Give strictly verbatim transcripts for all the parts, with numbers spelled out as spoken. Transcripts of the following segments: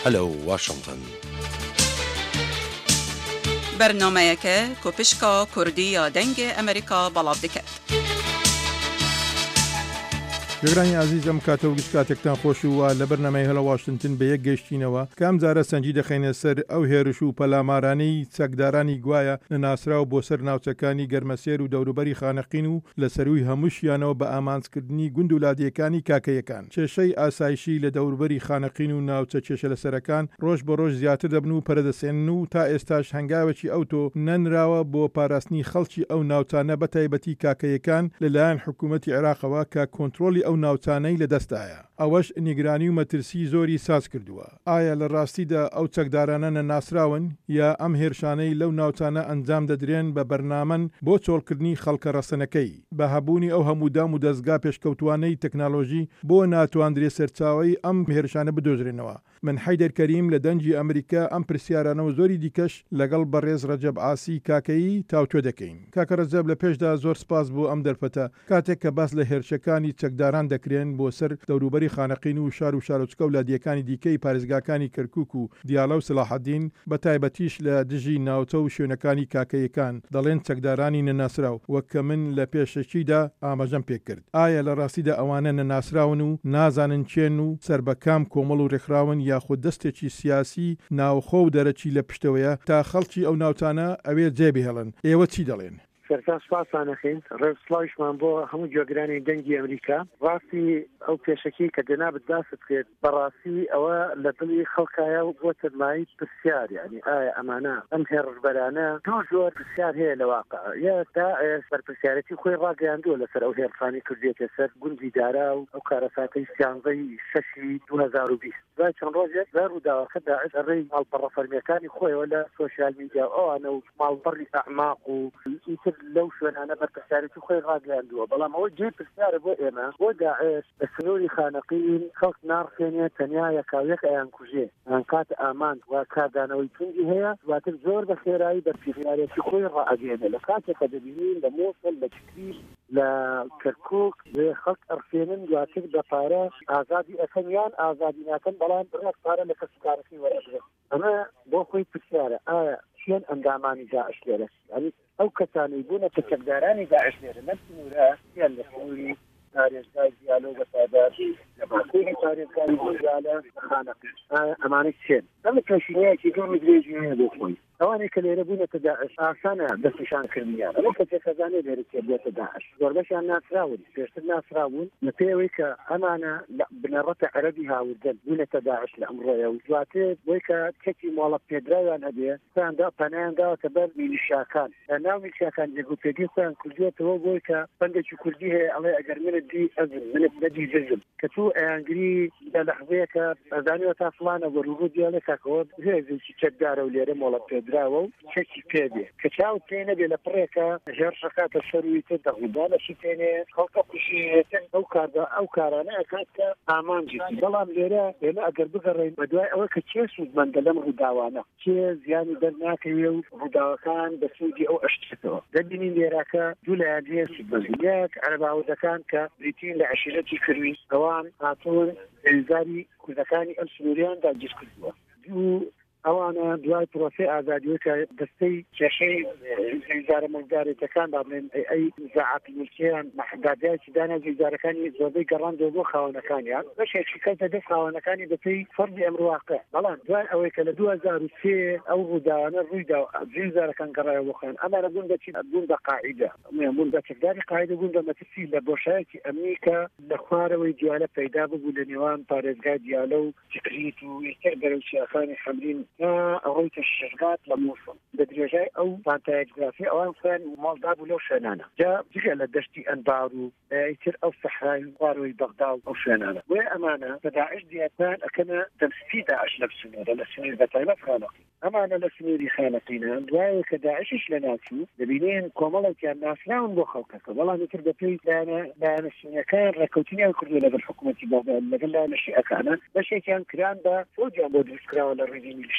ئەلە واشنگتن. بەرنامەیەکە کۆپشکا کوردی یا دەنگی ئەمریکا بەڵاو دەکات. گەگرانی عزیزم کاتە و گشت کاتێکتان خۆش وە لە بەرنامەی هەڵە واشنگتن بە یەک گەشتینەوە کام جارە سەنجی دەخینە سەر ئەو هێرش و پەلامارانەی چەکدارانی گوایە نەناسراو بۆ سەر ناوچەکانی گەرمەسێر و دەوروبەری خانەقین و لە سەروی هەمووشیانەوە بە ئامانجکردنی گوند و لادیەکانی کاکەیەکان. کێشەی ئاسایشی لە دەوروبەری خانەقین و ناوچە کێشە لەسەرەکان ڕۆژ بە ڕۆژ زیاتر دەبن و پەرەدەسێنن و تا ئێستاش هەنگاوێکی ئەوتۆ نەنراوە بۆ پاراستنی خەڵکی ئەو ناوچانە بە تایبەتی کاکەیەکان لەلایەن حکوومەتی عێراقەوە کە کۆنتڕۆلی ئەو ناوچانەی لەدەستایە. ئەوەش نیگرانی و مەترسی زۆری ساز کردووە. ئایا لە ڕاستیدا ئەو چەکدارانە نەناسراون یا ئەم هێرشانەی لەو ناوچانە ئەنجام دەدرێن بە بەرنامەن بۆ چۆڵکردنی خەڵکە ڕەسەنەکەی بە هەبوونی ئەو هەموو دام و دەستگا پێشکەوتوانەی تەکنالۆژی بۆ ناتوانندرێ سەرچاوی ئەم هێرشانە بدۆزرێنەوە. من حەیدەر کەریم لە دەنجی ئەمریکا ئەم پرسیارانەوە زۆری دیکەش لەگەڵ بەڕێز ڕەجەب ئاسی کاکەیی تاوتوێ دەکەین. کاکە ڕەجەب لە پێشدا زۆر سپاس بۆ ئەم دەرفەتە کاتێک کە باس لە هێرشەکانی چەکداران دەکرێن بۆ سەر دەوروبەری خانەقین و شار و شارۆچکە و لادیەکانی دیکەی پارێزگاکانی کەرکووک و دیاڵە و سلاحەدین بە تایبەتیش لە دژی ناوچە و شوێنەکانی کاکەیەکان دەڵێن چەکدارانی نەناسراو وەک کە من لە پێشەکیدا ئاماژەم پێ کرد. ئایا لە ڕاستیدا ئەوانە نەناسراون و نازانن چێن و سربەکام کۆمەڵ و ڕێکخراون یاخود دەستێکی سیاسی ناوخۆ و دەرەچی لە پشتەوەیە تا خەڵکی ئەو ناوچانە ئەوێ جێبی هێڵن. ئێوە چی دەڵێن؟ سەرتا سپاسانەخین ڕێوسڵاویشمان بۆ هەموو جۆگرانی دەنگی ئەمریکا. ڕاستی ئەو پێشەکی کە دەنابەت باست کرد بەڕاستی ئەوە لە دڵی خەڵکایە و بۆ تەرمایی پرسیار، یعنی ئایا ئەمانە ئەم هێرشبەرانە دوو زۆر پرسیار هەیە لە واقع یا تا بەرپرسیارەتی خۆی ڕاگەیاندووە لەسەر ئەو هێرشانی کردێتە سەر گوندی دارا و ئەو کارەساتەی سیانزەی شەشی دوو هەزار و بیست. دوای چەند ڕۆژێک زار و داواکە داعش ئەڕێی ماڵپەڕە فەرمیەکانی خۆیەوە لە سۆشیال میدیا ئەوانە و ماڵپەڕی ئەعماق و ئیتر لەو شوێنانە بەرپرسیارەتی خۆی ڕاگەیاندووە. بەڵام ئەوە جێ پرسیارە بۆ ئێمە بۆ داعش لە سنووری خانەقین خەڵک ناڕخێنێت تەنیا یەکاویەک ئەیان کوژێ ئەن کات ئاماند و کاردانەوەی توندی هەیە دواتر زۆر بە خێرایی بەرپرسیارەتی خۆی ڕائەگەێنێ. لە کاتێکە دەبینین لە مۆسڵ لە چکریش لە کەرکووک لێ خەڵک ئەڕخێنن دواتر بە پارە ئازادی ئەکەن یان ئازادی ناکەن بەڵام بڕات پارە لە کەسوکارەکەی وەرەگرن. ئەمە بۆ خۆی پرسیارە ئایا چێن ئەندامانی داعش لێرە؟ ینی ئەو کەسانی بوونە کە چەکدارانی داعش لێرە لەم سنوورە یان لە سنووری پارێزگای دیالۆ و بەساداری لە باکووری پارێزگای دیالە خانەقین ئەمانەی چێن؟ ئەم کەشینەیەکی گەڕی درێژی هەیە بۆ خۆی. ئەوانەی کە لێرە بوونەتە داعش ئاسانە دەستنیشانکردنیان. ئەمە کەسێک خەزانەی لێرە تێبێتە داعش زۆربەشیان ناسراون، پێشتر ناسراون لە پێوەی کە ئەمانە بنەڕەتە عەرەبی هاوردەن بوونەتە داعش لە ئەمڕۆیە و دواتر بۆی کە کەکی مۆڵەت پێدراویان هەبێ خۆیاندا پەنایان داوەتە بەر میلیشیاکان. لە ناو میلیشیاکان جێگوپێکی خۆیان کوردوێتەوە بۆی کە بەندێکی کوردی هەیە ئەڵێ ئەگەر منت دی ئەزم منت نەدی جزم کە تو ئەیانگری لە لەحظەیە کە ئەزانیوە تا فڵانە وەروڕوو دیالێ کاکەوە هێزێکی چەکدارە و لێرە مۆڵەت پێدراوە و چەکی پێدێ کە چاوت پێ نەبێ لە پڕێکە هێرشەکاتە سەروی تر دەغوبانەشی پێنێ خەڵکە کوشێتن ئەو کاردا ئەو کارانە ئەکات کە ئامانجی. بەڵام لێرە ئێمە ئەگەر بگەڕێین بە دوای ئەوە کە چێ سوودمەندە لەم ڕووداوانە چێ زیانی دەرناکەوێ و ڕووداوەکان بە سوودی ئەو ئەشتێتەوە دەبینین لێراکە دوو لایەن هەیە سوودمەندی. یەک عەرەباوردەکان کە بریتین لە عەشیرەتی کروی ئەوان هاتوون ئێزاری کوردەکانی ئەم سنووریاندا گیز کردووە. دوو ئەوانە دوای پرۆسەی ئازادیەوە کە دەستەی کێشەی ویزارە مەلکدارێتەکان دابنێن ئەی نزاعاتی ملکیان مەحدادیاتی دانا ویزارەکانی زۆربەی گەڕاندەوە بۆ خاوەنەکانیان بەشێکی کەسە دەست خاوەنەکانی بەپێی فەرزی ئەمڕواقع. بەڵام دوای ئەوەی کە لە دوو هەزار و سێ ئەو ڕووداوانە ڕوویدا ویزارەکان گەڕایەوە بۆ خۆیان ئەمانە بوون بەچی بوون بە قاعیدە بوون بە چەکداری قاعیدە بوون بە مەترسی لە بۆشایەکی ئەمنی کە لە خوارەوەی دیالە پەیدا ببوو لە نێوان پارێزگای دیالە و چکریت و ئیتر گەرەوچیەکانی حەمرین ئەوەی تەشریفات لە مووسڵ بە درێژای ئەو پانتایۆگرافی ئەوان خوێن ماڵدا بوو لەو شوێنانە جا جگە لە دەشتی ئەنبار و ئیتر ئەو سەحرای خوارەوەی بەغدا و ئەو شوێنانە وێ ئەمانە بە داعش دیێتان ئەکەنە دەمستی داعش لە سنوورە لە سنوور بە تایبەت خانەقین. ئەمانە لە سنووری خانەقینان دوایە کە داعشش لە ناچوو دەبینێن کۆمەڵێکیان ناسراون بۆ خەڵکەکە بەڵام ئیتر بەپێی لایەنە سنیەکان ڕێکەوتنیان کردووە لەگەڵ حکوومەتی بەغدا لەگەڵ لایەنە شیعەکانە بەشێکیان کران بە فۆجیان بۆ دروستکراوە لە ڕێگەی میلیشیا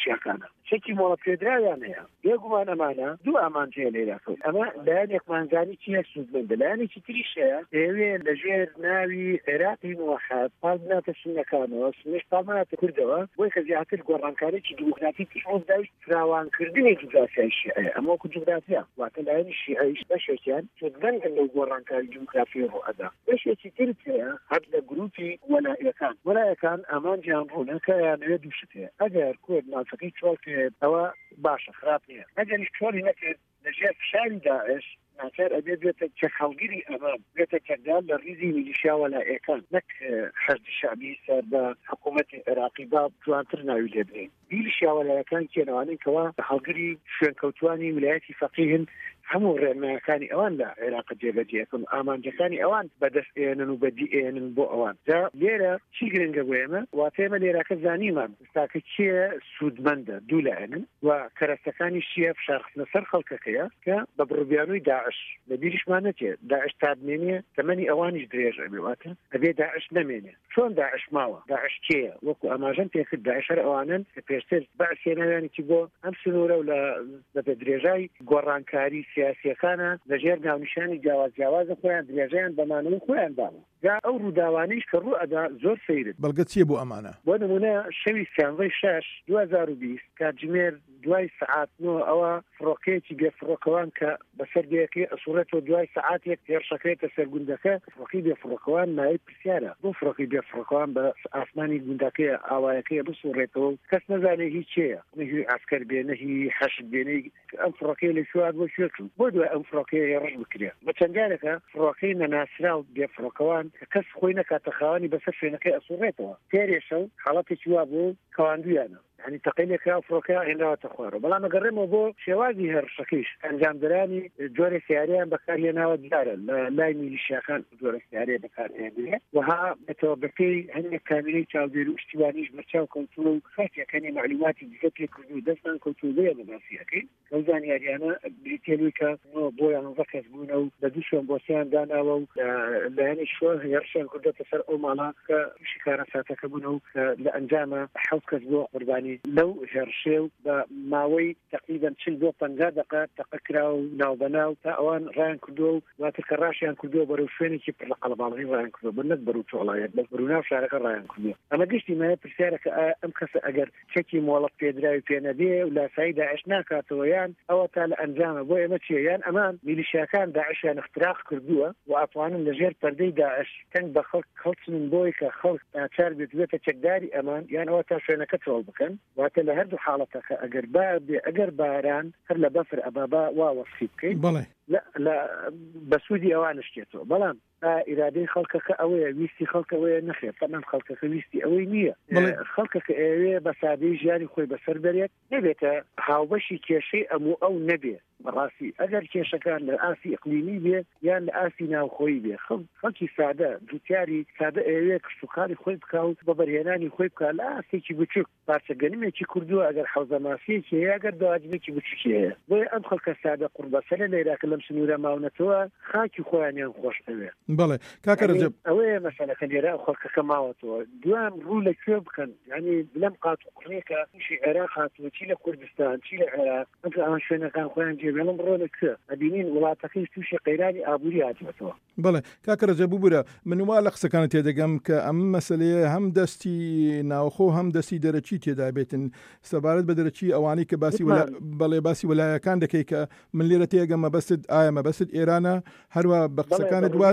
میلیشیاکانە شەکی مۆڵە پێدراویان هەیە بێگومان ئەمانە دوو ئامانجەیە لێداکەون ئەمە لایەنێکمانزانی چیە سوودمەندە لایەنێکی تریش هەیە دەیەوێ لەژێر ناوی عێراقی موحەد پاڵ بناتە سونەکانەوە سنەش پاڵماناتە کوردەوە بۆی کە زیاتر گۆڕانکاریی دیموکراتی تیشۆز داویست فراوانکردنی جوگرافیای شیعە ئەمە وەکو جوگرافیا واتە لایەنی شیعەیش بەشێکیان سوودمەندن لەو گۆڕانکاری دیموکراسی ڕوئەدا بەشێکی تر هەیە هەر لە گروپی وەلایەکان وەلایەکان ئامانجیان ڕوونە کە یانەوێ دووشت هەیە ئەگەر کورد ناوچەکەی چۆڵ کرد ئەوە باشە خراپ نییە ئەگەریش چۆڵی نەکرد لەژێر فشاری داعش ناچار ئەبێ بێتە چەخەڵگیری ئەمان بێتە چەکدان لە ریزی میلیشیا وەلایەکان نەک حەشدی شعبی سەر بە حکوومەتی عێراقی با جوانتر ناوی لێ بنین میلیشیا وەلایەکان کێنەوانین کەوا هەڵگری شوێنکەوتوانی ویلایەتی فەقیهن هەموو ڕێنمایەکانی ئەوان لە عێراق جێبەجێکن ئامانجەکانی ئەوان بەدەستێنن و بەدیێنن بۆ ئەوان جا لێرە چی گرنگە بۆ ئێمە واتێمە لێراکە زانیمان ستاکە کێ سوودمەندە دوو لایەنن و کەرەستەکانی شیە فشارخستنە سەر خەڵکەکەیە کە بە بڕوبیانووی داعش لە بیریشمان نەچێت داعش تابمێنێ تەمەنی ئەوانیش درێژ ئەبێواتە ئەبێ داعش نەمێنێ چۆن داعش ماوە داعش کێیە وەکو ئاماژەم پێکرد داعشەر ئەوانن کە پێشتر بەعسێنەوێنێکی بۆ ئەم سنوورە و لە درێژای گۆڕانکاری سیاسیەکانە لەژێر ناونیشانی جیاواز جیاوازە خۆیان درێژیان بەمانەوەی خۆیان داوە جا ئەو ڕووداوانەیش کە ڕوو ئەدا زۆر سەیرن بەڵگە چییە بۆ ئەمانە بۆ نمونە شەوی سیانزەی شەش دوو هەزار و بیست کاتژمێر دوای سەعاتنەوە ئەوە فڕۆکەیەکی بێفڕۆکەوان کە بەسەر دەیەکەی ئەسوورەتەوە دوای سەعاتێک تێڕشەکەێتە سەر گوندەکە فڕۆکی بێفڕۆکەوان ناوی پرسیارە بۆ فڕۆکی بێفڕۆکەوان بە ئاسمانی گوندەکەی ئاوایەکەی بسوڕێتەوە کەس نەزانێ هیچ چێە نەهی ئاسکەر بێنەهی حەشت بێنەی ئەم فڕۆکەی لە شوار بۆ شوێچوو بۆ دوای ئەم فڕۆکەیە ڕژ بکرێت بە چەندارێکە فڕۆکەی نەناسرا و بێفڕۆکەوان کە کەس خۆی نەکاتە خاوەنی بەسەر شوێنەکەی ئەسوڕێتەوە تێرێشە و حاڵەتێکی وا بۆ کەواندویانە يعني تقيلك فروكا هنا تخوار بلا ما قرموا بو شوازي هرشكيش انجام دراني جوري سياريان بكار هنا ودار لا يميل الشيخان جوري سياري بكار هنا وها متوبكي هن كاملين تشاوديرو اشتوانيش برشاو كنترول خاصه كان معلوماتي بشكل كردو دسان كنتروليه باسيكي وزان يعني انا بريتيليكا نو بويا نفكس بونو بدوشون بوسيان داناو لاني شو يرشن كردو تسر او مالا كشكاره ساتك بونو لانجام حوز كسبو قرباني لو هرشيو بماوي تقريبا تشلدو بانجا دقا تقكراو ناو بناو تاوان ران كدو واتكراشيان كدو بروشيني كي بالقلبالغي ران كدو بنك برو تولايات بس بروناف شارك ران كدو انا قشتي ما برسارك ام خس اجر شكي مولط بيدراي بينادي ولا سيدة عشنا كاتويان او تال انجام بو امتشيان امان ميليشياكان داعشان اختراق كردوه واطوان اللجير بردي داعش كان بخلق خلص من بويكا خلق تشار بيتبيتا تشداري امان يعني او تاشوينا كتول بكن واتە لە هەردوو حاڵەتەکە ئەگەر بێ ئەگەر باران هەر لە بەفر ئەبابا واوەسی بکەین بەڵێ لە بەسوودی ئەوانە شتێتەوە بەڵام ئیرادەی خەڵکەکە ئەوەیە ویستی خەڵکەوەیە نەخێت تەمام خەڵکەکە ویستی ئەوەی نییە خەڵکەکە ئەوێ بە سادەی ژیانی خۆی بەسەر بەرێت نەبێتە هاوبەشی کێشەی ئەموو ئەو نەبێ بەڕاستی ئەگەر کێشەکان لە ئاسی ئەقلیمی بێ یان لە ئاسی ناوخۆی بێ خەڵکی سادە دووتیاری سادە ئەوێ کشتوکاری خۆی بکاوت بە بەرهێنانی خۆی بکات لە ئاسێکی بچووک پارچەگەنمێکی کردووە ئەگەر حەوزەماسیەکی هەیە ئەگەر داواجبێکی بچووکی هەیە بۆیە ئەم خەڵکە سادە قوربەسەرە لێراکە لەم سنوورە ماونەتەوە خاکی خۆیانیان خۆش ئەوێ بەڵێ کاکە ڕەجەب ئەوەیە مەسەلەکە لێرە خەڵکەکە ماوەتەوە دوام ڕوو لەکوێ بکەن ینی لەم قات و قڕێکە تووشی عێراق هاتووە چی لە کوردستان چی لە عێراق ئەم شوێنەکان خۆیان جێبێ لەم ڕۆ لەکوێ ئەبینین وڵاتەکەی تووشی قەیرانی ئابووری هاتوێتەوە بەڵێ کاکە ڕەجەب بوورە من وا لە قسەکانت تێدەگەم کە ئەم مەسەلەیە هەم دەستی ناوخۆ هەم دەستی دەرەچی تێدا بێتن سەبارەت بە دەرەچی ئەوانەی کە باسی بەڵێ باسی وەلایەکان دەکەی کە من لێرە تێگەم مەبەست ئایا مەبەست ئێرانە هەروە بە قسەکانت وا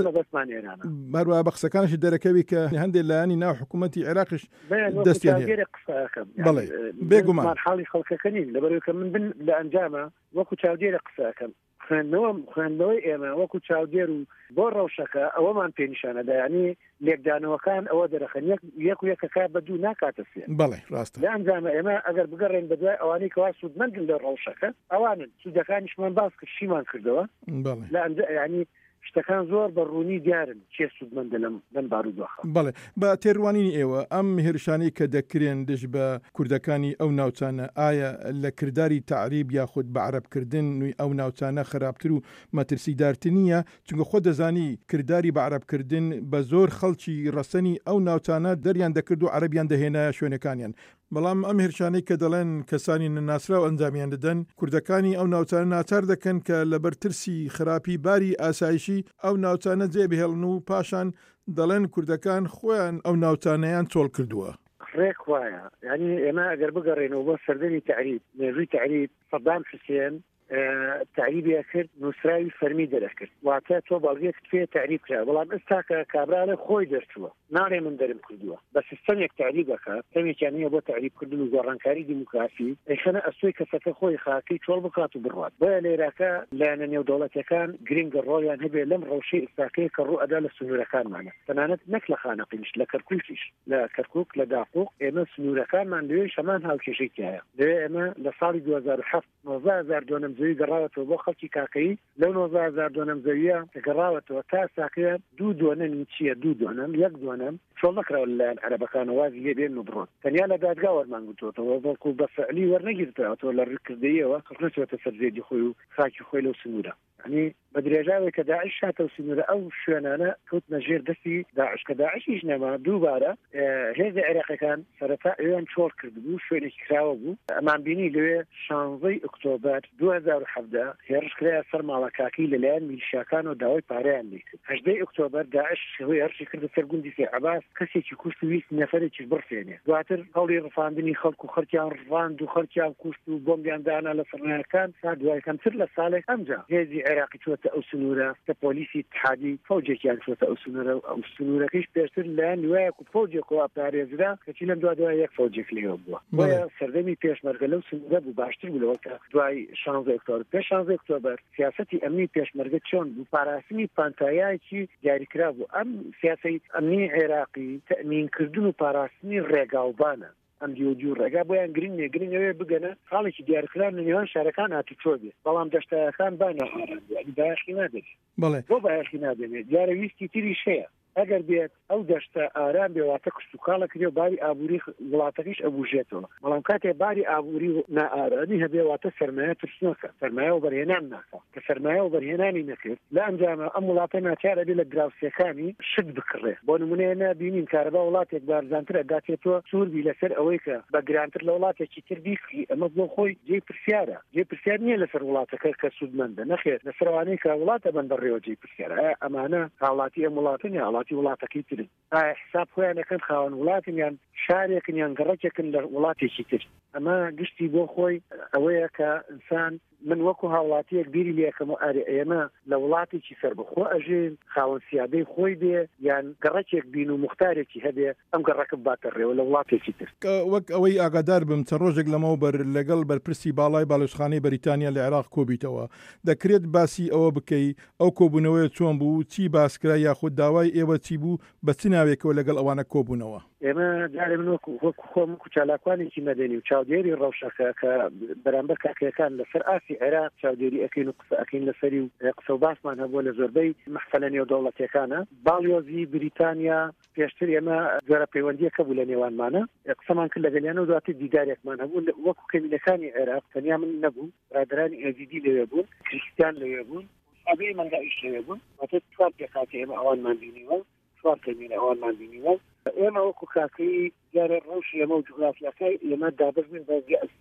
هەروە بە قسەکانش دەرەکەوی کە هەندێک لایانی ناو حکوومەتی عێراقیش دەستیان بەڵێ بێگومان حاڵی خەڵکەکە نین لەبەرەوەی کە من بن لە ئەنجامە وەکو چاودێرە قسەکەم خوێندنەوە خوێندنەوەی ئێمە وەکو چاودێر و بۆ ڕەوشەکە ئەوەمان پێنیشانەدا ینی لێکدانەوەکان ئەوە دەرەخەن یەک و یەکەکە بە دوو ناکاتە سێ بەڵێ ڕاستە لە ئەنجامە ئێمە ئەگەر بگەڕێن بە دوای ئەوانەی کەوا سوودمەندن لە ڕەوشەکە ئەوانن سوودەکانیشمان باس کرد شیمان کردەوە لە ینی شتەکان زۆر بە ڕوونی دیارن چێ سوودمەندە لەم بارودۆخە بەڵێ بە تێڕوانینی ئێوە ئەم هێرشانەی کە دەکرێن دژ بە کوردەکانی ئەو ناوچانە ئایا لە کردداری تعریب یاخود بە عەرەبکردن نوی ئەو ناوچانە خراپتر و مەترسیدارتر نییە چونکە خۆ دەزانی کردداری بە عەرەبکردن بە زۆر خەڵکی ڕەسەنی ئەو ناوچانە دەریان دەکرد و عەرەبیان دەهێنایە شوێنەکانیان بەڵام ئەم هێرشانەی کە دەڵێن کەسانی نەناسرا و ئەنجامیان دەدەن کوردەکانی ئەو ناوچانە ناچار دەکەن کە لەبەر ترسی خراپی باری ئاسایشی ئەو ناوچانە جێبهێڵن و پاشان دەڵێن کوردەکان خۆیان ئەو ناوچانەیان چۆڵ کردووە. ڕێک وایە ینی ئێمە ئەگەر بگەڕێنەوە بۆ سەردەمی تعریب مێژووی تعریب سەدام حوسێن تعریبیە کرد نووسراوی فەرمی دەرەکرد واتە تۆ بەڵگێت پێ تعریب کرا بەڵام ئستا کە کابراە خۆی دەرچووە ناڵێ من دەرم کردووە بە سیستەمێک تعریبەکە تەمێکیانە بۆ تعریبکردن و گۆڕانکاری دیموکراسی ئەیخەنە ئەسوی کەسەکە خۆی خاکی چۆڵ بکات و بڕات بۆیە لێرەکە لایەنە نێودەوڵەتەکان گرنگە ڕۆیان هەبێ لەم ڕەوشەی ئستاکەیە کە ڕوو ئەدا لە سنوورەکانمانە تەنانەت نەک لە خانەقینش لە کەرکووکیش لە کەرکک لە داقوق ئێمە سنوورەکانمان لێ شەمان هاوکێشێکیایە لێ ئێمە لە ساڵی دوو هەزار و هەفت نۆزده هەزار دۆنەم زەوی گەڕاوەتەوە بۆ خەڵکی کاکەی لەو نۆزده هەزار دۆنەم زەویە کە گەڕاوەتەوە تا ساکەیە دوو دۆنەمی چییە دوو دۆنەم یەک دۆنەم چۆڵ نەکراوە لەلایەن عەرەبەکان وازی لێ بێن و بڕۆن تەنیا لە دادگا وەرمانگوتوەوە بەڵکو بە فعلی وەرنەگیرتەوە لە ڕێکردەیەوە خەڵکەچێتە سەر زێدی خۆی و خاکی خۆی لەو سنوورە ینی بە درێژاوێک کە داعش هاتە و سنوورە ئەو شوێنانە کەوتنە ژێر دەستی داعش کە داعشیش نەما دووبارە هێزە عێراقیەکان سەرەتا ئەویان چۆڵ کردبوو شوێنێکی کراوە بوو ئەمان بینی لەوێ شانزەی ئۆکتۆبەر دوو هەزار و هەفدە هێرش کرایە سەر ماڵە کاکی لەلایەن میلیشیاکان و داوای پارەیان لێکرد هەژدەی ئۆکتۆبەر داعش هەوەی هەرشی کردە سەر گوندی سێ عەباس کەسێکی کوشت و ویست نەفەرێکیش بڕفێنێ دواتر هەوڵی ڕفاندنی خەڵک و خەڵکیان ڕفاند و خەڵکیان کوشت و بۆمبیان دانا لە سەرنایەکان تا دوای کەمتر لە ساڵێک ئەمجا هێزی عێراقی چوەتە ئەو سنوورە کە پۆلیسی اتحادی فەوجێکیان چوەتە ئەو سنوورە ئەو سنوورەکەیش پێشتر لایەن وایەک و فەوجێکەوە پارێزرا کەچی لەم دوا دوای یەک فەوجێک لێوە بووە بۆیە سەردەمی پێشمەرگە لەو سنوورە بوو باشتر بوو لەوە کە دوای شانزە ئۆکتۆبەر پێش شانزە ئۆکتۆبەر سیاسەتی ئەمنی پێشمەرگە چۆن بوو پاراستنی پانتایایەکی دیاریکرا بوو ئەم سیاسی ئەمنی عێراقی تەمینکردن و پاراستنی ڕێگاوبانە ئەم دیوجو ڕێگا بۆیان گرنگێ گرنگەوێ بگەنە خاڵێکی دیارکران لە نێوان شارەکان هاتوچۆ بێت بەڵام دەشتەکان بانە باشی نادێت بەڵێ بۆ باشی نادێنێت دیارە ویستی تریش هەیە ئەگەر بێت ئەو دەشتە ئارام بێواتە کشتتوکاڵە کرێ باری ئابووری وڵاتەکەیش ئەبوژێتەوە بەڵام کاتێ باری ئابووری نائارانی هەبێواتە سەرمایە ترسنەکە سەرمایە و بەرهێنان ناکە کە سەرمایە و بەرهێنانی نەکرد لە ئەنجامە ئەم وڵاتە ناچارە بێ لە گراوسەکانی شت بکڕێ بۆ نمونەیە نبینین کارەبا وڵاتێک بارزانترە داتێتەوە سووربی لەسەر ئەوەی کە بە گرانتر لە وڵاتێکی تر بیخی ئەمە بۆ خۆی جێ پرسیارە جێ پرسیار نییە لەسەر وڵاتەکە کە سوودمەندە نەخێت لەسەروانەی کە وڵاتە بەن بەڕێوە جێ پرسیارە ئەمانە هاوڵاتی ئەم وڵاتن یا وڵاتی وڵاتەکەی تر حساب خۆیانەکەن خاوەن وڵاتن یان شارێکن یان گەڕەکێکن لە وڵاتێکی تر ئەمە گشتی بۆ خۆی ئەوەیە کە ئینسان من وەکو هاوڵاتیەک بیری لێکەم و ئارێ ئێمە لە وڵاتێکی سربەخۆ ئەژین خاوەن سیادەی خۆی بێ یان گەڕەکێک بین و مختارێکی هەبێ ئەم گەڕەکە باتە ڕێوە لە وڵاتێکی تر وەک ئەوەی ئاگادار بم چەند ڕۆژێک لەمەوە بەر لەگەڵ بەرپرسی باڵای باڵۆچخانەی بەریتانیا لە عێراق کۆبیتەوە دەکرێت باسی ئەوە بکەی ئەو کۆبوونەوەی چۆن بوو چی باسکرا یاخود داوای ئێوە چی بوو بە چ ناوێکەوە لەگەڵ ئەوانە کۆبوونەوە ئێمە جارێ من وەکو خۆم و چالاکوانێکی مەدەنی و چاودێری ڕەوشەکە کە بەرامبەر کاکەکان لەسەر ئاسی عێراق چاودێری ئەکەین و قسە ئەکەین لەسەری و قسە و باسمان هەبووە لە زۆربەی مەحفەلە نێودەوڵەتیەکانە باڵیۆزی بریتانیا پێشتر ئێمە جۆرە پەیوەندیەکە بوو لە نێوانمانە قسەمان کرد لەگەلیانە و دواتر دیدارێکمان هەبوو وەکو کەمیلەکانی عێراق تەنیا من نەبوو برادرانی ئەزیدی لەوێ بوون کریستیان لەوێ بوون ئەبێ مەنگایش لەوێ بوون واتە چوار پێکاتی ئێمە ئەوانمان بینیوە چوار کەمینە ئەوانمان بینیوە ئێمە وەکو کاکەی دیارە ڕەوشی ئێمە و جوغرافیاکەی ئێمە دابەزین بە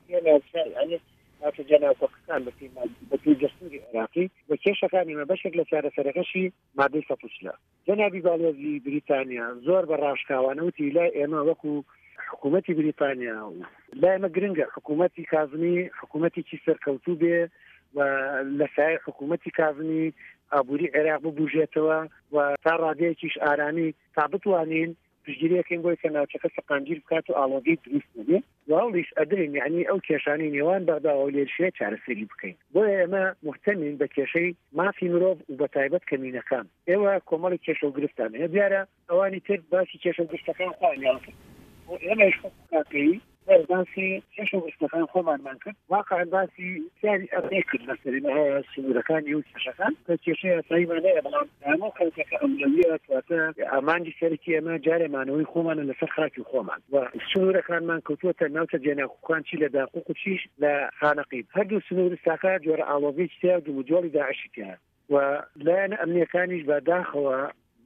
ئەسیە هاتە جەناوەکان بە پێجەستوری عێراقی بە کێشەکان ئێمە بەشێک لە چارەسەرەکەشی مادەی سەپوچلە جەنابی باڵێزی بریتانیا زۆر بە ڕاشکاوانەوتی لای ئێمە وەکو حکوومەتی بریتانیا و لای ئێمە گرنگە حکوومەتی کازمی حکوومەتێکی سەرکەوتوو بێ و لە سای حکوومەتی کازمی ئابووری عێراق ببوژێتەوە و تا ڕادەیەکیش ئارانی تا بتوانین پشتگیریەکەین بۆی کە ناوچەکە سەقاندیر بکات و ئاڵۆگی دروست نەبێ واڵیش ئەدرین یعنی ئەو کێشانی نێوان بەغداوە لێرشێ چارەسەری بکەین بۆیە ئێمە محتەمین بە کێشەی مافی مرۆڤ و بە تایبەت کەمینەکان ئێوە کۆمەڵی کێشە و گرفتان هەیە دیارە ئەوانی تر باسی کێشە و گرفتەکان خۆیان کرد ئێمەش کاکەی باسی کێشە و گرفتەکان خۆمانمان کرد واقعا باسی سیاری ئەڕێ کرد لەسەری سنوورەکانی و کێشەکان کە کێشەی ئاساییمان هەیە بەڵام هەموو خەڵکەکە ئەولەویە واتە ئامانجی سەرەکی ئێمە جارێمانەوەی خۆمانە لەسەر خاکی خۆمان و سنوورەکانمان کەوتووەتە ناوچە جێناکوکان چی لە داقوق و چیش لە خانەقیب هەردوو سنوورستاکە جۆرە ئاڵۆزی تیا و دووجۆڵی داعشی تیا و لایەنە ئەمنیەکانیش بەداخەوە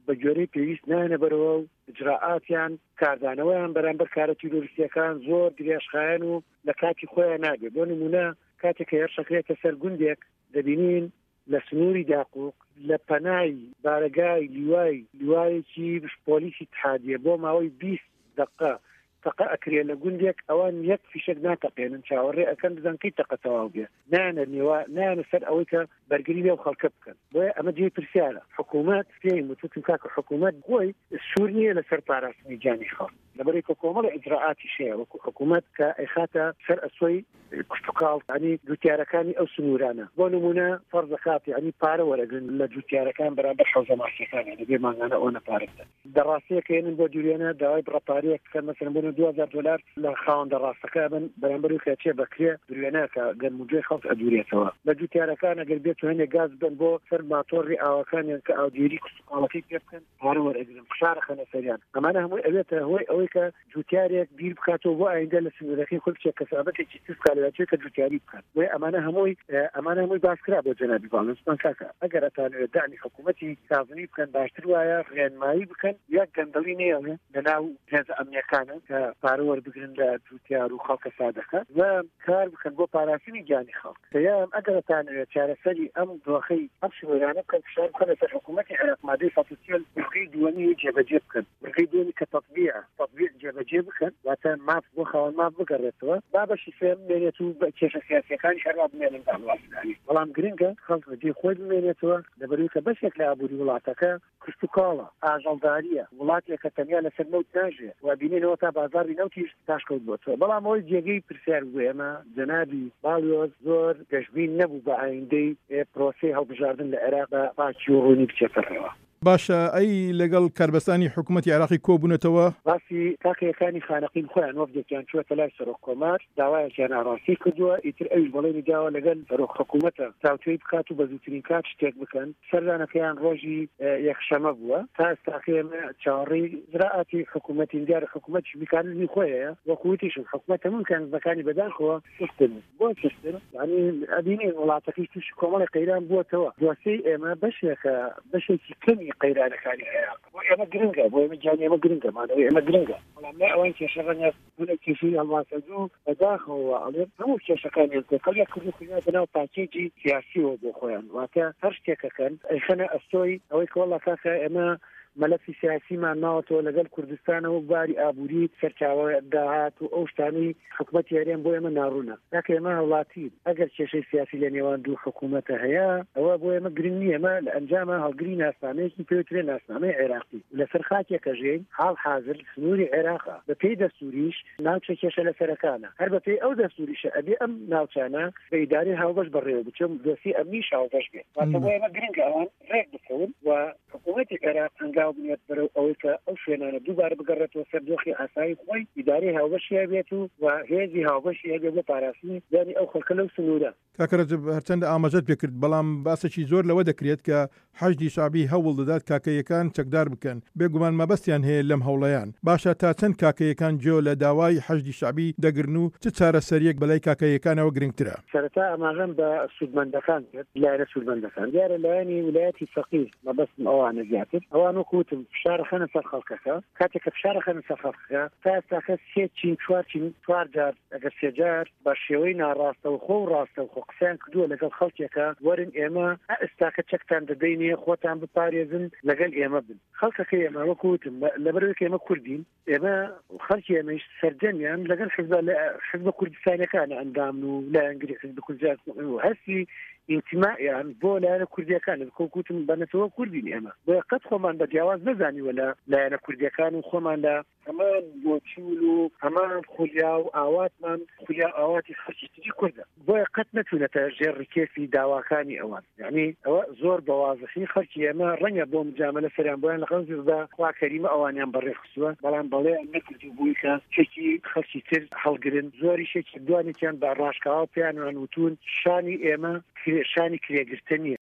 بە جۆرەی پێویست نانە بەرەوە و اجراعاتیان کاردانەوەیان بەرامبەر کارە تیرۆریستیەکان زۆر درێژخایەن و لە کاتی خۆیان نابێت. بۆ نمونە کاتێک کە هێرش شەکرێتە سەر گوندێک دەبینین لە سنووری داقوق لە پەنای بارگای لیوای لیوایەکی پۆلیسی اتحادیە بۆ ماوەی بیست دقە تەقە ئەکرێ لە گوندێک ئەوان یەک فیشک ناتەقێنن چاوەڕێ ئەەکەن بزانکەی تەقە تەواو بێ نانە نێوە نانە سەر ئەوەی کە بەرگری لێو خەڵکە بکەن. بۆیە ئەمە جێ پرسیارە حکوومەت پێی وتوتم کاکە حکوومەت بۆی سوور نییە لەسەر پاراستنی جانی خەڵک لەبەرەی کە کۆمەڵ ئیجراعاتی شەیە وەکو حکوومەت کە ئەیخاتە سەر ئەسۆی کوشتوکاڵ ینی جوتیارەکانی ئەو سنوورانە. بۆ نمونە فەرزە کات ینی پارە وەرەگرن لە جوتیارەکان بەرامبەر حەوزە ماسیەکانی لەبێ مانگانە ئەوە نەپارێتە دەڕاستیەکەێنن بۆ دوورێنە داوای بڕەپارەیەک بکەن مەسەن بۆ دو هەزار دۆلار لە خاوەندە ڕاستەکە بن بەرامبەر و کەچێ بەکرێ دوورێنە کە گەرموجێ خەڵک ئەدوورێتەوە. لە جوتیارەکان ئەگەر بێت هەنێ گاز بن بۆ سەر ماتۆڕی ئاوەکانیان کە ئاودێری کوشتوکاڵەکەی پێ بکەن پارە وەرەگرن قشارە خەنە سەریان. ئەمانە هەمووی ئەوێتە هۆی ئەوەی کە جوتیارێک بیر بکاتەوە بۆ ئایندە لە سنوورەکەی خۆی بچێت کەسابەتێکی تسکالەوێت کە جوتیاری بکات. بۆیە ئەمانە هەمووی ئەمانە هەمووی باسکرا بۆ جەنابی باڵنسمان کاکە ئەگەر ئەتانوێت دانی حکوومەتی سازنی بکەن باشتر وایە ڕێنمایی بکەن یەک گەندەڵی نێڵێ لەناو هێزە ئەمنیەکانە کە پارە وەربگرن لە جوتیار و خەڵکە سادەکە و کار بکەن بۆ پاراستنی گیانی خەڵک. دەیان ئەگەر ئەتانوێت چارەسەری ئەم دۆخەی ئەم سنوورانە بکەن فشار بکەن لەسەر حکوومەتی عێراق مادەی سەد و چل بڕگەی دووەمی جێبەجێ بکەن بڕگەی دووەمی کە تەطبیعە تەطبیع جێبەجێ بکەن واتە ماف بۆ خاوەن ماف بگەڕێتەوە با بەشی سێم بمێنێت و بە کێشە سیاسیەکانی هەروا بمێنن داڵواسکاری. بەڵام گرنگە خەڵک بەجێ خۆی بمێنێتەوە لەبەرەوەی کە بەشێک لە ئابووری وڵاتەکە کشتوکاڵە ئاژەڵداریە وڵاتێکە تەنیا لەسەر نەوت ناژێ و بینێنەوە تا بازاری نەوتیش تاشکەوت بۆتەوە. بەڵام ئەوەی جێگەی پرسیار بوو ئێمە جەنابی باڵیۆز زۆر گەشتبین نەبوو بە ئایندەی پرۆسەی هەڵبژاردن لە عێراق بە پاکی و ڕوونی بچێتەڕێوە. باشە ئەی لەگەڵ کاربەستانی حکوومەتی عێراقی کۆبوونەتەوە باسی تاقیەکانی خانەقین خۆیان وەفدێکیان چوەتە لای سەرۆک کۆمار داوایەکیان ئاڕاستی کردووە ئیتر ئەویش بەڵێنی داوە لەگەڵ سەرۆک حکوومەتە چاوتوێی بکات و بە زووترین کات شتێک بکەن. سەردانەکەیان ڕۆژی یەکشەمە بووە تا ئێستاکە ئێمە چاوەڕێی زراعەتی حکوومەتی دیارە حکوومەتی میکانیزمی خۆیەیە وەکوتیشم حکوومەت هەموو میکانیزمەکانی بەداخەوە سستن بۆ سستن یعنی ئەبینێ وڵاتەکەی تووشی کۆمەڵی قەیران بووەتەوە دواسەی ئێمە بەشێکە بەشێکی کەمی قەیرانەکانی عێراق بۆ ئێمە گرنگە بۆ ئێمە جانی ئێمە گرنگەمانەوەی ئێمە گرنگە بەڵام لای ئەوەی کێشەکەنە هەنێک کێشەی هەڵواسەجوو بەداخەوە ئەڵێ هەموو کێشەکانیان تێکەڵیان کرد و خوێنە بەناو پاکێجی سیاسیەوە بۆ خۆیان واتە هەر شتێکەکەن ئەیخەنە ئەستۆی ئەوەی کە وەڵا کاکە ئێمە مەلەفی سیاسیمان ناوەتەوە لەگەڵ کوردستانەوە باری ئابووری سەرچاوە داهات و ئەو شتانەی حکوومەتی هەرێم بۆ ئێمە ناڕوونە کاکە ئێمە هەوڵاتین ئەگەر کێشەی سیاسی لە نێوان دوو حکوومەتە هەیە ئەوە بۆ ئێمە گرنگ نییە ئێمە لە ئەنجامە هەڵگری ناسنامەیەکی پێوترێ ناسنامەی عێراقی لەسەر خاکێکە ژین حاڵ حاضر سنووری عێراقا بە پێی دەستوریش ناوچە کێشە لەسەرەکانە هەر بە پێی ئەو دەستوریشە ئەبێ ئەم ناوچانە بە ئیدارەی هاوبەش بەڕێوە بچم دۆسی ئەمنیش هاوبەش بێت واتە بۆ ئێمە گرنگە ئەوان ڕێک بکەون و حکوومەتی عێراق هەنگاو بنێت بەرەو ئەوەی کە ئەو شوێنانە دووبارە بگەڕێتەوە سەر دۆخی ئاسایی خۆی ئیدارەی هاوبەشی هەبێت و و هێزی هاوبەشی هەبێت بۆ پاراستنی یانی ئەو خەڵکە لەو سنوورە. کاکە ڕەجەب هەرچەندە ئاماژەت پێکرد بەڵام باسێکی زۆر لەوە دەکرێت کە حەشدی شعبی هەوڵ دەدات کاکەیەکان چەکدار بکەن بێگومان مەبەستیان هەیە لەم هەوڵەیان باشە تا چەند کاکەیەکان جۆ لە داوای حەشدی شعبی دەگرن و چ چارەسەریەک بەلای کاکەیەکانەوە گرنگترە. سەرەتا ئاماژەم بە سوودمەندەکان کرد لایەنە سوودمەندەکان دیارە لایەنی ویلایەتی فەقیر مەبەستم ئەوانە زیاتر ئەوان وەکوتم فشارە خەنە سەر خەڵکەکە کاتێک کە فشارە خەنە سەر خەڵکەکە تا ئێستاکە سێ چین چوار چین چوار جار ئەگەر سێ جار بە شێوەی ناڕاستەوخۆ و ڕاستەوخۆ قسەیان کردووە لەگەڵ خەڵکێکە وەرن ئێمە ئێستاکە چەکتان دەدەینێ خۆتان بپارێزن لەگەڵ ئێمە بن خەڵکەکە ئێمە وەکوتم لەبەرەوەی ئێمە کوردین ئێمە خەڵکی ئێمەش سەرجەمیان لەگەڵ حزبە کوردستانەکانە ئەندامن و لایەنگری حزبە کوردستان هەستی ئینتیمائیان بۆ لایەنە کوردیەکانە کۆکوتم بەنەتەوە کوردین ئێمە بۆ قەت خۆمان بە جیاواز نەزانیوە لە لایەنە کوردیەکان و خۆمان لە هەمان بۆچول و هەمان خولیا و ئاواتمان خولیا ئاواتی خەڵکی تری کوردە بۆیە قەت نەتوونەتە ژێڕی کێفی داواکانی ئەوان یعنی ئەوە زۆر بەوازەخی خەڵکی ئێمە ڕەنگە بۆ مجاملە سەریان بۆیان لە خەڵکیدا خوا کەریمە ئەوانیان بەڕێخستووە بەڵام بەڵێ نەکردو بووی کە چێکی خەڵکی تر هەڵگرن زۆری شێکی دوانێکیان بە ڕاشکاوە پێیان وتون شانی ئێمە شانی کرێگرتنیە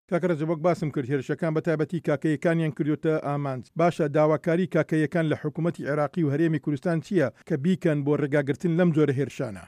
کاکەڕەجە وەک باسم کرد هێرشەکان بەتایبەتی کاکەیەکانیان کردوتە ئامانج. باشە داواکاری کاکەیەکان لە حکوومەتی عێراقی و هەرێمی کوردستان چییە کە بیکەن بۆ ڕێگاگرتن لەم جۆرە هێرشانە؟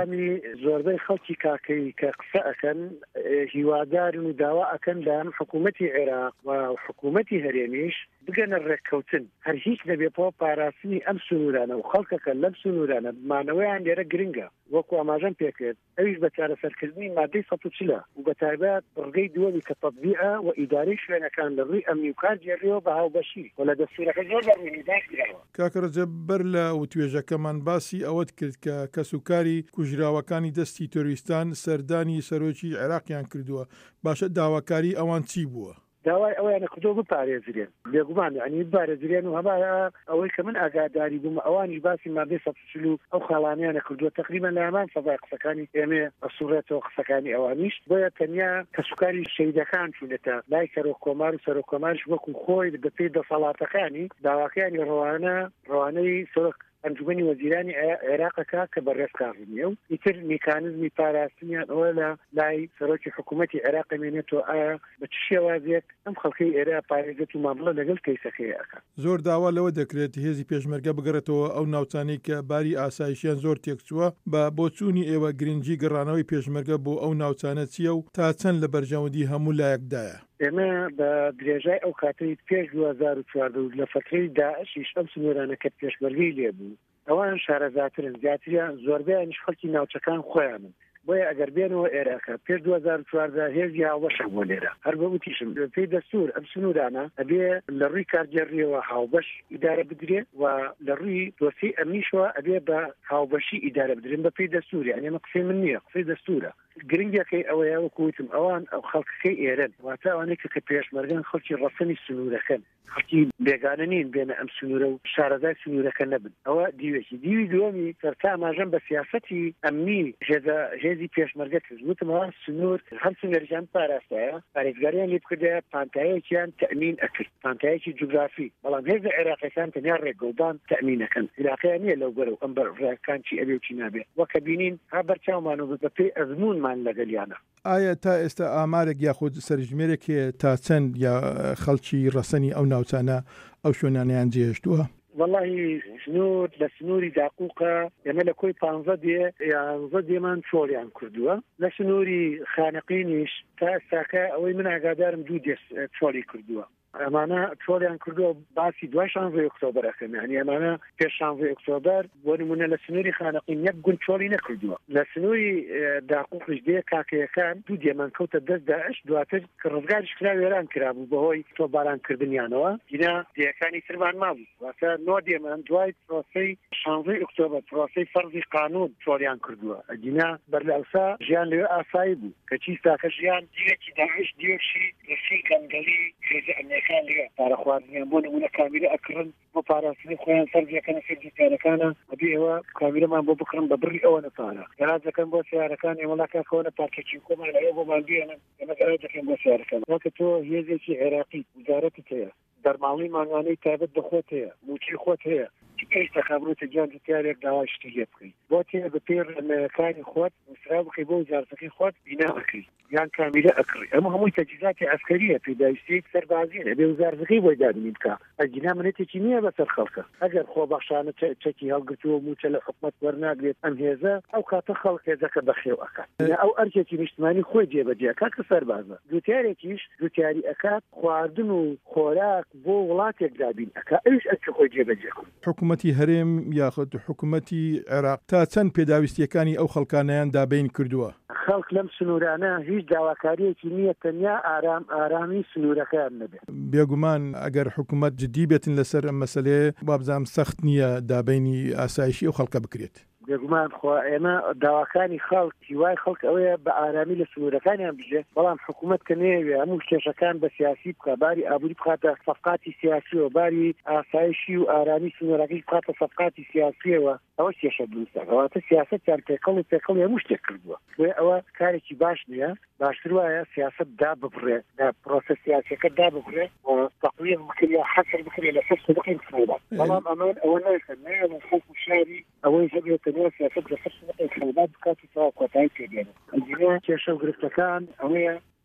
زۆربەی خەڵکی کاکەی کە قسە ئەکەن هیوادارن و داوا ئەکەن لە حکوومەتی عێراق و حکوومەتی هەرێمیش بگەنە ڕێککەوتن هەر هیچ نەبێ بۆ پاراستنی ئەم سنوورانە و خەڵکەکە لەم سنوورانە بمانەوەیان لێرە گرنگە وەکو ئاماژەم پێکرد ئەویش بە چارەسەرکردنی مادەی سەد و چلە و بە تایبەت ڕگەی دووەمی کە تەطبیقە و ئیدارەی شوێنەکان لە ڕووی ئەمنی و کارگێڕیەوە بە هاوبەشی و لە دەستورەکە زۆر بەڕووی داخراوە. کاکەڕەجە بەر لە وتوێژەکەمان باسی ئەوەت کرد کە کەسوکاری کوژراوەکانی دەستی تۆریستان سەردانی سەرۆکی عێراقیان کردووە. باشە داواکاری ئەوان چی بووە؟ داوای ئەویانە کردۆ بپارێزرێن بێگومان ینی بپارێزرێن و هەما ئەوەی کە من ئاگاداری بووم ئەوانیش باسی مادەی سەد و چل و ئەو خاڵانیانە کردووە تقریبا لە هەمان سەدای قسەکانی ئێمە ئەسوڕێتەوە قسەکانی ئەوانیش بۆیە تەنیا کەسوکاری شەیدەکان چوونێتە لای سەرۆک کۆمار و سەرۆک کۆماریش وەکو خۆی بەپێی دەسەڵاتەکانی داواکانی ڕەوانە ڕەوانەی سەرۆک ئەنجومەنی وەزیرانی عێراقەکە کە بەڕێزکاڕنیە و ئیتر میکانزمی پاراستنیان ئەوە لە لای سەرۆکی حکوومەتی عێراق مێنێتەوە ئایا بە چ شێوازێک ئەم خەڵکەی ئێرە پارێزێت و مامڵە لەگەڵ کەیسەکەی ئەکات. زۆر داوا لەوە دەکرێت هێزی پێشمەرگە بگەڕێتەوە ئەو ناوچانەی کە باری ئاسایشیان زۆر تێکچووە بە بۆچوونی ئێوە گرنگی گەڕانەوەی پێشمەرگە بۆ ئەو ناوچانە چییە و تا چەند لە بەرژەوەندی هەموو لایەکدایە؟ ئێمە بە درێژای ئەو کاتەی پێش دوو هەزار و چواردە لە فترەی داعشیش ئەم سنوورانە کە پێشمەرگەی لێبوو ئەوان شارەزاترن زیاتریان زۆربیانیش خەڵکی ناوچەکان خۆیانن بۆیە ئەگەر بێنەوە عێراقە پێش دوو هەزار و چواردە هێزی هاوبەشە بۆ لێرە هەر بە وتیشم پێی دەستور ئەم سنوورانە ئەبێ لە ڕووی کارگێڕیەوە هاوبەش ئیدارە بدرێت و لە ڕووی دۆسی ئەمنیشەوە ئەبێ بە هاوبەشی ئیدارە بدرێن بە پێی دەستوری ئەنێ مە قسەی من نییە قسەی دەستورە گرنگەکەی ئەوەیە وەکوتم ئەوان ئەو خەڵکەکەی ئێرن واتە ئەوانەی کە پێشمەرگەن خەڵکی ڕەسەنی سنوورەکەن خەڵکی بێگانە نین بێنە ئەم سنوورە و شارەزای سنوورەکە نەبن ئەوە دیوێکی دیوی دووەمی سەرتا ئاماژەم بە سیاسەتی ئەمنی هێزی پێشمەرگە وتم ئەوان سنوور هەر سنوورجان پاراستایە پارێزگاریان لێ بکردەیە پانتایەکیان تەمین ئەکرد پانتایەکی جوگرافی بەڵام هێزە عێراقیەکان تەنیا ڕێگەڵدان تەمینەکەن عێراقیان نییە لەو بەرەو ئەم بەڕێکان چی ئەبێ و چی نابێ وەکە بینین ها بەرچاومانەوە بە پێی ئەزمون لەگەلیانە. ئایا تا ئێستا ئامارێک یاخود سەرژمێرێک تا چەند یا خەڵکی ڕەسەنی ئەو ناوچانە ئەو شوێنانیان جێهێشتووە؟ والله سنوور لە سنووری داقووقە ئێمە لە کۆی پانزە دێ یانزە دێمان چۆڵیان کردووە لە سنووری خانەقینیش تا ئێستاکە ئەوەی من ئاگادارم دوو دێ چۆڵی کردووە ئەمانە چۆڵیان کردووە باسی دوای شانزەی ئۆکتۆبەرەکەم یعنی ئەمانە پێش شانزەی ئۆکتۆبەر بۆ نمونە لە سنووری خانەقین یەک گوند چۆڵی نەکردووە لە سنووری داقووقش دێ کاکەیەکان دوو دێمان کەوتە دەست داعش دواتر کە ڕزگاریش کرا وێران کرابوو بەهۆی تۆبارانکردنیانەوە دینا دێیەکانی ترمان مابوو واتە نۆ دێمان دوای پرۆسەی شانزەی ئۆکتۆبەر پرۆسەی فەرزی قانون چۆڵیان کردووە ئەدینا بەرلەوسا ژیان لەوێ ئاسایی بوو کەچی ساکە ژیان دیوێکی داعش دیوەشی ڕسی کەنگەلی هێزەکان لێ پارەخواردنیان بۆ نمونە کامیرە ئەکڕن بۆ پاراستنی خۆیان سەرجەکەنە سەرجیکارەکانە ئەبێ ئێوە کامیرەمان بۆ بکڕن بە بڕی ئەوە نەپارە گەراج دەکەن بۆ سیارەکان ئێمەڵاکە کەونە پارکێکی کۆمان لەوێ بۆمان بێنن ئێمە گەراج دەکەن بۆ سیارەکان وەکە تۆ هێزێکی عێراقی وزارەتت هەیە دەرماڵی مانوانەی تایبەت بە خۆت هەیە موچی خۆت هەیە کەیس تەخابڕۆتە گیان دیارێک داوای شتی لێ بکەیت بۆ تێ بە پێ ڕێنمایەکانی خۆت مسرا بکەی بۆ وزارەتەکەی خۆت بینا ئەکەی یان کامیرە ئەکڕی ئەمە هەمووی تەجهیزاتی عەسکەریە پێداویستی سەربازیە ئەبێ وزارەتەکەی بۆی دادنی بکە ئەگینا منێتێکی نییە بەسەر خەڵکە ئەگەر خۆبەخشانە چەکی هەڵگرتووە موچە لە حکومەت وەرناگرێت ئەم هێزە ئەو کاتە خەڵک هێزەکە بەخێو ئەکات ئەو ئەرکێکی نیشتمانی خۆی جێبەجێکات کە سەربازە دووتیارێکیش دووتیاری ئەکات خواردن و خۆراک بۆ وڵاتێک دابین ئەکا ئەوش ئەچ خۆی جێبەجێ حکوومەتی هەرێم یاخود حکوومەتی عێراق تا چەند پێداویستیەکانی ئەو خەڵکانیان دابین کردووە خەڵک لەم سنوورانە هیچ داواکاریەکی نییە تەنیا ئارام ئارامی سنوورەکان نەبێت بێگومان ئەگەر حکوومەت جدی بێتن لەسەر ئەم مەسەلەیە وابزانام سەخت نییە دابینی ئاسایشی ئەو خەڵکە بکرێت بێگومان خۆ ئێمە داواکانی خەڵک هیوای خەڵک ئەوەیە بە ئارامی لە سنوورەکانیان بژێت بەڵام حکوومەت کە نەیەوێ هەموو کێشەکان بە سیاسی بکە باری ئابووری بخاتە سەفقاتی سیاسیەوە باری ئاسایشی و ئارامی سنوورەکەی بخاتە سەفقاتی سیاسیەوە ئەوە کێشە دروستە ئەواتە سیاسەتیان پێکەڵ و پێکەڵ هەموو شتێک کردووە وێ ئەوە کارێکی باش نییە باشتر وایە سیاست دا ببڕێ دا پرۆسە سیاسیەکە دا ببڕێ تەقویە بکرێ حەسر بکرێ لەسەر سەدەقەی انتخابات بەڵام ئەمان ئەوە نایکەن نایەن خەڵک و شاری ئەوەی هەبێت تەنیا سیاسەت لەسەر سەدەقەی انتخابات بکات و تەواو کۆتایی پێدێنێت ئەنجینە کێشە و گرفتەکان ئەوەیە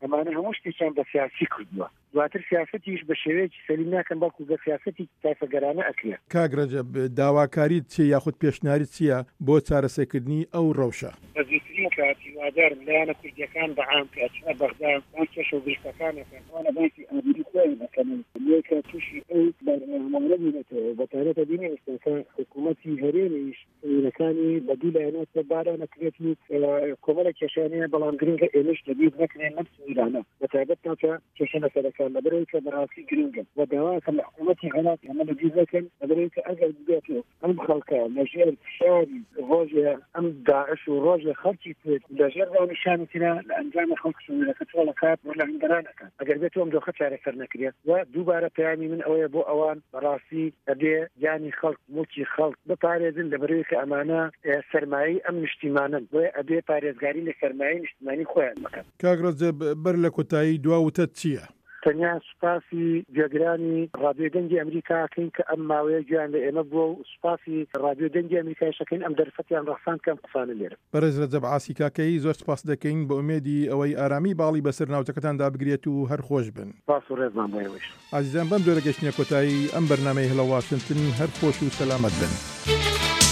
ئەمانە هەموو شتێکیان بە سیاسی کردووە دواتر سیاستیش بە شێوەیەکی سەلیم ناکەن بەڵکو بە سیاستی تایفەگەرانە ئەکرێت. کاک ڕەجەب داواکاریت چی یاخود پێشنیاریت چییە بۆ چارەسەرکردنی ئەو ڕەوشە؟ بەزیترین کاتی وادارم لایەنە کوردیەکان بەعام کاتچنە بەغدا ئەو کێشە و گرفتەکانەکەن وانە باسی ئابووری خۆی دەکەن لێکە تووشی ئەو بەرنامەوە بینێتەوە بەتابەتە بینێ ئێستا حکوومەتی هەرێمیش سەمیرەکانی بە دوو لایەنەوە بارە نەکرێت و کۆمەڵە کێشانەیە بەڵام گرنگە ئێمەش دەبێت نەکرێن نەفس ایرانە بەتابەت ناکە کێشە مەسەلەکان لەبەرەوەی کە بەڕاستی گرنگن و داواکە لە حکوومەتی هەڵات ئەمە لەبیر دەکەن لەبەرەوەی کە ئەگەر بێت ئەم خەڵکە لەژێر فشاری ڕۆژێ ئەم داعش و ڕۆژێ خەڵکی کرد لەژێر ڕاونیشانتیە لە ئەنجامە خەڵک سنوورەکە تۆڵەکات بۆ لە هەندەرانەکە ئەگەر بێت ئەم دۆخە چارەسەر نەکرێت و دووبارە پەیامی من ئەوەیە بۆ ئەوان بەڕاستی ئەبێ یانی خەڵک موچی خەڵک بپارێزن لەبەرەوەی کە ئەمانە سەرمایی ئەم نیشتیمانن بۆیە ئەبێ پارێزگاری لە سەرمایی نیشتیمانی خۆیان بکەن. کاک ڕەجەب بەر لە کۆتایی دواوتە چییە؟ تەنیا سوپاسی جێگرانی ڕادیۆ دەنگی ئەمریکاکەین کە ئەم ماوەیە گویان لە ئێمە بووە و سوپاسی ڕادیۆ دەنگی ئەمریکایشەکەین ئەم دەرفەتیان ڕەخسان کەم قسانە لێرە. بەڕێز ڕەجەب عاسی کاکەی زۆر سپاس دەکەین بە ئومێدی ئەوەی ئارامی باڵی بەسەر ناوچەکەتاندا بگرێت و هەر خۆش بن. سپاس و ڕێزمان بۆ ئێوەش. عزیزان بەم جۆرە گەشتنە کۆتایی ئەم بەرنامەی هەڵە واشنگتن هەر خۆش و سەلامەت بن.